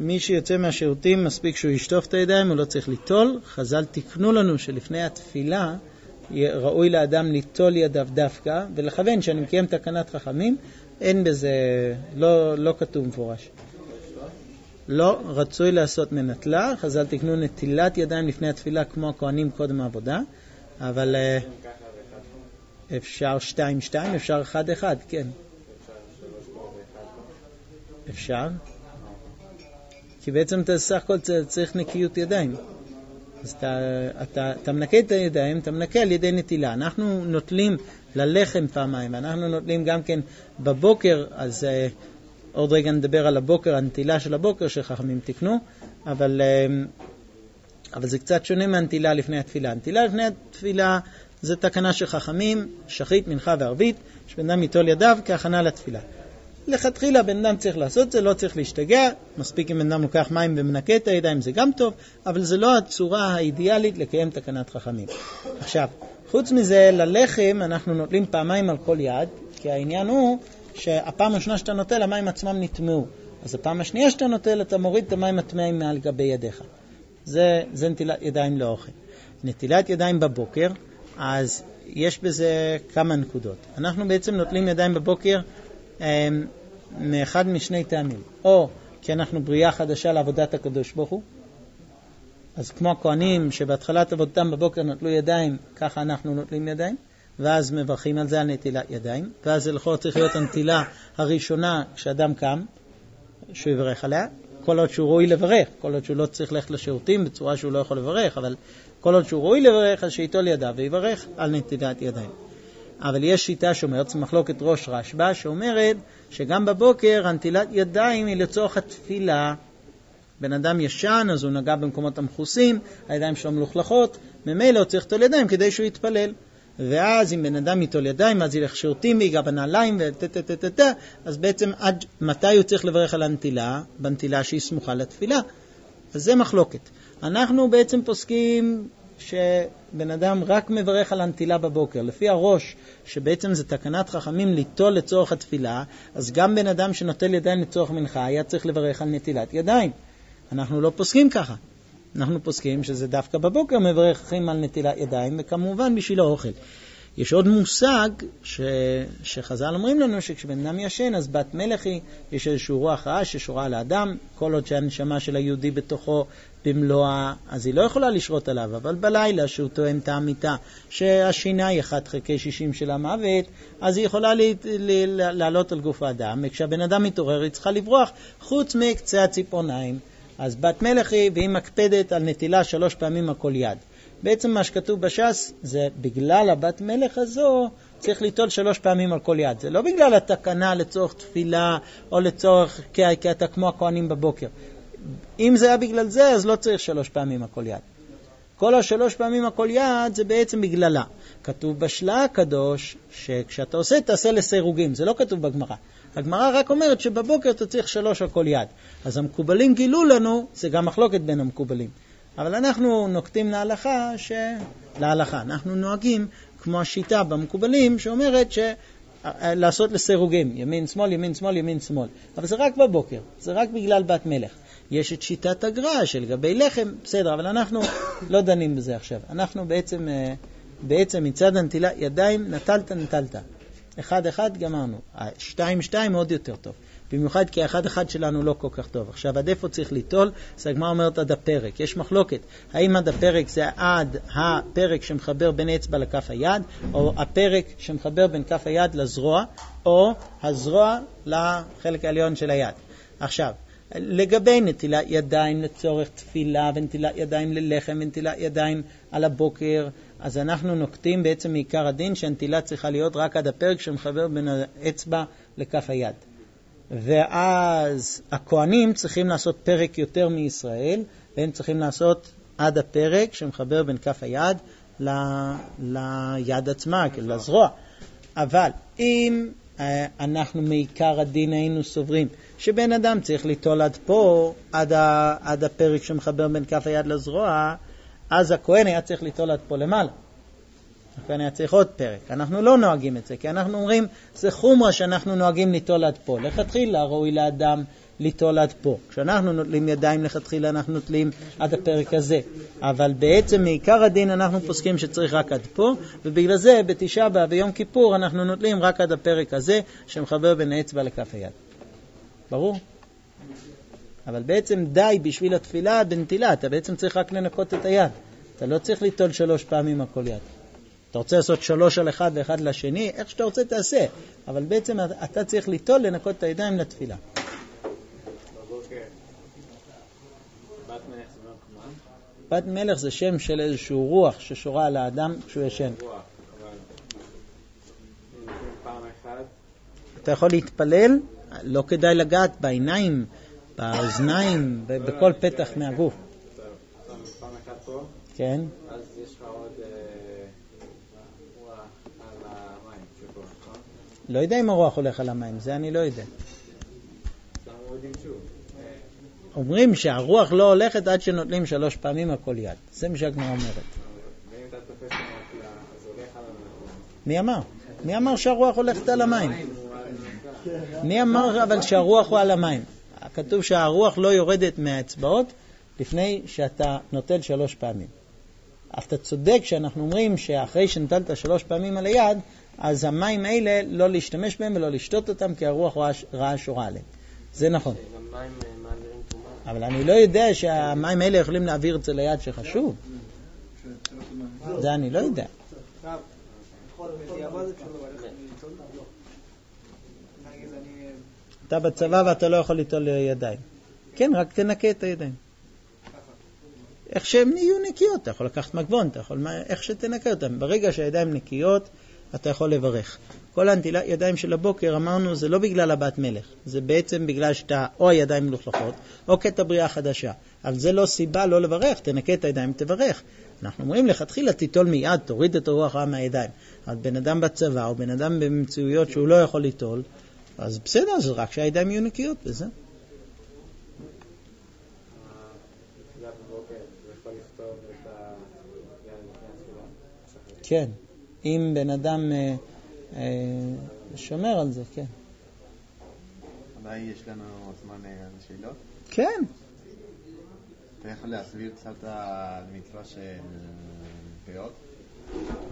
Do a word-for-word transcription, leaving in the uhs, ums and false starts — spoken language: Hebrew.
מי שיוצא מהשירותים מספיק שהוא ישטוף את הידיים, הוא לא צריך ליטול. חז"ל תקנו לנו שלפני התפילה ראוי לאדם ליטול ידיו דווקא, ולכוון שאני מקיים תקנת חכמים, אין בזה, לא, לא כתוב מפורש. לא, רצוי לעשות מנטלה. חז"ל תקנו נטילת ידיים לפני התפילה כמו הכהנים קודם העבודה, אבל אפשר שתיים שתיים, אפשר אחד אחד, כן. אפשר. כי בעצם אתה סך הכל צריך נקיות ידיים. אז אתה, אתה, אתה מנקה את הידיים, אתה מנקה על ידי נטילה. אנחנו נוטלים ללחם פעמיים, אנחנו נוטלים גם כן בבוקר, אז uh, עוד רגע נדבר על הבוקר, הנטילה של הבוקר שחכמים תקנו, אבל, uh, אבל זה קצת שונה מהנטילה לפני התפילה. הנטילה לפני התפילה זה תקנה של חכמים, שחית, מנחה וערבית, שבן אדם יטול ידיו כהכנה לתפילה. לכתחילה בן אדם צריך לעשות זה, לא צריך להשתגע, מספיק אם בן אדם לוקח מים ומנקה את הידיים, זה גם טוב, אבל זה לא הצורה האידיאלית לקיים תקנת חכמים. עכשיו, חוץ מזה, ללחם אנחנו נוטלים פעמיים על כל יד, כי העניין הוא שהפעם השנייה שאתה נוטל, המים עצמם נטמעו. אז הפעם השנייה שאתה נוטל, אתה מוריד את המים הטמאים מעל גבי ידיך. זה, זה נטילת ידיים לאוכל. נטילת ידיים בבוקר, אז יש בזה כמה נקודות. אנחנו בעצם נוטלים ידיים בבוקר, מאחד משני טעמים, או כי אנחנו בריאה חדשה לעבודת הקדוש ברוך הוא, אז כמו הכהנים שבהתחלת עבודתם בבוקר נטלו ידיים, ככה אנחנו נוטלים ידיים, ואז מברכים על זה על נטילת ידיים, ואז לכאורה צריך להיות הנטילה הראשונה כשאדם קם, שהוא יברך עליה, כל עוד שהוא ראוי לברך, כל עוד שהוא לא צריך ללכת לשירותים בצורה שהוא לא יכול לברך, אבל כל עוד שהוא ראוי לברך, אז שיטול ידיו ויברך על נטילת ידיים. אבל יש שיטה שאומרת, זה מחלוקת ראש רשב"א, שאומרת שגם בבוקר הנטילת ידיים היא לצורך התפילה. בן אדם ישן, אז הוא נגע במקומות המכוסים, הידיים שלו מלוכלכות, ממילא הוא צריך ליטול ידיים כדי שהוא יתפלל. ואז אם בן אדם ייטול ידיים, אז ילך שירותים ויגע בנעליים וטטטטט, אז בעצם עד מתי הוא צריך לברך על הנטילה? בנטילה שהיא סמוכה לתפילה. אז זה מחלוקת. אנחנו בעצם פוסקים שבן אדם רק מברך על הנטילה בבוקר. לפי הראש, שבעצם זה תקנת חכמים ליטול לצורך התפילה, אז גם בן אדם שנוטל ידיים לצורך מנחה, היה צריך לברך על נטילת ידיים. אנחנו לא פוסקים ככה. אנחנו פוסקים שזה דווקא בבוקר מברכים על נטילת ידיים, וכמובן בשביל האוכל. יש עוד מושג ש... שחז"ל אומרים לנו שכשבן אדם ישן, אז בת מלך היא, יש איזשהו רוח רעה ששורה על האדם, כל עוד שהנשמה של היהודי בתוכו במלואה, אז היא לא יכולה לשרות עליו, אבל בלילה שהוא תואם את המיטה, שהשינה היא אחת חלקי שישים של המוות, אז היא יכולה ל... ל... לעלות על גוף האדם, וכשהבן אדם מתעורר היא צריכה לברוח, חוץ מקצה הציפורניים. אז בת מלך היא, והיא מקפדת על נטילה שלוש פעמים על כל יד. בעצם מה שכתוב בש"ס, זה בגלל הבת מלך הזו, צריך ליטול שלוש פעמים על כל יד. זה לא בגלל התקנה לצורך תפילה, או לצורך, כי, כי אתה כמו הכהנים בבוקר. אם זה היה בגלל זה, אז לא צריך שלוש פעמים על כל יד. כל השלוש פעמים על כל יד, זה בעצם בגללה. כתוב בשלה הקדוש, שכשאתה עושה, תעשה לסירוגים. זה לא כתוב בגמרא. הגמרא רק אומרת שבבוקר אתה צריך שלוש על כל יד. אז המקובלים גילו לנו, זה גם מחלוקת בין המקובלים. אבל אנחנו נוקטים להלכה, ש... להלכה. אנחנו נוהגים כמו השיטה במקובלים, שאומרת ש... לעשות לסירוגים, ימין שמאל, ימין שמאל, ימין שמאל. אבל זה רק בבוקר, זה רק בגלל בת מלך. יש את שיטת הגר"א של גבי לחם, בסדר, אבל אנחנו לא דנים בזה עכשיו. אנחנו בעצם, בעצם מצד הנטילת ידיים, נטלת, נטלת. אחד אחד גמרנו. שתיים שתיים עוד יותר טוב. במיוחד כי האחד אחד שלנו לא כל כך טוב. עכשיו עד איפה צריך ליטול? אז הגמרא אומרת עד הפרק. יש מחלוקת. האם עד הפרק זה עד הפרק שמחבר בין אצבע לכף היד, או הפרק שמחבר בין כף היד לזרוע, או הזרוע לחלק העליון של היד. עכשיו, לגבי נטילת ידיים לצורך תפילה, ונטילת ידיים ללחם, ונטילת ידיים על הבוקר, אז אנחנו נוקטים בעצם מעיקר הדין שהנטילה צריכה להיות רק עד הפרק שמחבר בין האצבע לכף היד. ואז הכהנים צריכים לעשות פרק יותר מישראל, והם צריכים לעשות עד הפרק שמחבר בין כף היד ל... ליד עצמה, כאילו לזרוע. אבל אם אה, אנחנו מעיקר הדין היינו סוברים שבן אדם צריך ליטול עד פה, עד, ה... עד הפרק שמחבר בין כף היד לזרוע, אז הכהן היה צריך ליטול עד פה למעלה. הכהן היה צריך עוד פרק. אנחנו לא נוהגים את זה, כי אנחנו אומרים, זה חומרה שאנחנו נוהגים ליטול עד פה. לכתחילה ראוי לאדם ליטול עד פה. כשאנחנו נוטלים ידיים לכתחילה אנחנו נוטלים עד הפרק הזה, אבל בעצם מעיקר הדין אנחנו פוסקים שצריך רק עד פה, ובגלל זה בתשעה באב ויום כיפור אנחנו נוטלים רק עד הפרק הזה שמחבר בין האצבע לכף היד. ברור? אבל בעצם די בשביל התפילה בנטילה, אתה בעצם צריך רק לנקות את היד, אתה לא צריך ליטול שלוש פעמים על כל יד. אתה רוצה לעשות שלוש על אחד ואחד לשני, איך שאתה רוצה תעשה, אבל בעצם אתה צריך ליטול לנקות את הידיים לתפילה. בת מלך זה שם של איזשהו רוח ששורה על האדם כשהוא ישן. אתה יכול להתפלל, לא כדאי לגעת בעיניים, באוזניים, בכל פתח מהגוף. פעם אחת פה, כן. אז יש לך עוד רוח על המים שפה, נכון? לא יודע אם הרוח הולך על המים, זה אני לא יודע. למה יודעים שוב? אומרים שהרוח לא הולכת עד שנוטלים שלוש פעמים על כל יד. זה מה שהגמרא אומרת. ואם אתה תופס למקלה, אז הולך על המים. מי אמר? מי אמר שהרוח הולכת על המים? מי אמר אבל שהרוח הוא על המים? כתוב שהרוח לא יורדת מהאצבעות לפני שאתה נוטל שלוש פעמים. אז אתה צודק שאנחנו אומרים שאחרי שנטלת שלוש פעמים על היד, אז המים האלה לא להשתמש בהם ולא לשתות אותם, כי הרוח רעה שורה עליהם. זה נכון. אבל אני לא יודע שהמים האלה יכולים להעביר את זה ליד שחשוב. זה אני לא יודע. אתה בצבא ואתה לא יכול ליטול ידיים. כן, רק תנקה את הידיים. איך שהם נהיו נקיות, אתה יכול לקחת מגבון, אתה יכול, איך שתנקה אותם. ברגע שהידיים נקיות, אתה יכול לברך. כל הנטילת ידיים של הבוקר, אמרנו, זה לא בגלל הבת מלך. זה בעצם בגלל שאתה או הידיים מלוכלכות, או קטע בריאה חדשה. אבל זה לא סיבה לא לברך, תנקה את הידיים, תברך. אנחנו אומרים לך, תחילה תיטול מיד, תוריד את הרוח רעה מהידיים. אבל בן אדם בצבא, או בן אדם במציאויות שהוא לא יכול ליטול, אז בסדר, זה רק שהידיים יהיו נקיות, וזה. כן, אם בן אדם אה, אה, שומר על זה, כן. אולי יש לנו זמן לשאלות? כן. אתה יכול להסביר קצת על מצווה של פאות?